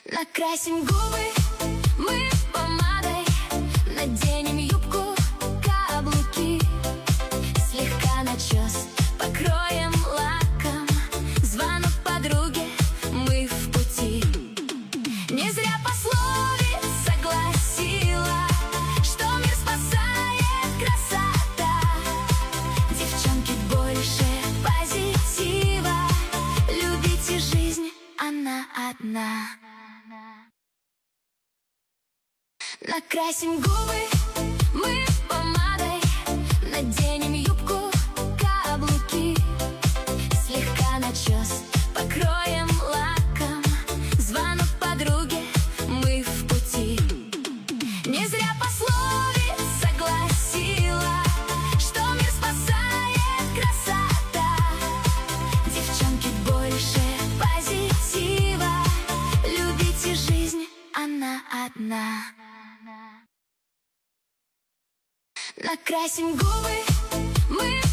Накрасим губы мы помадой, наденем юбку, каблуки, слегка начес покроем лаком. Звонок подруге, мы в пути. Не зря пословица гласила, что мир спасает красота. Девчонки, больше позитива, любите жизнь, она одна. Накрасим губы мы помадой, наденем юбку, каблуки, слегка начес покроем лаком. Звонок подруге, мы в пути. Не зря пословица гласила, что мир спасает красота. Девчонки, больше позитива, любите жизнь, она одна. Накрасим губы мы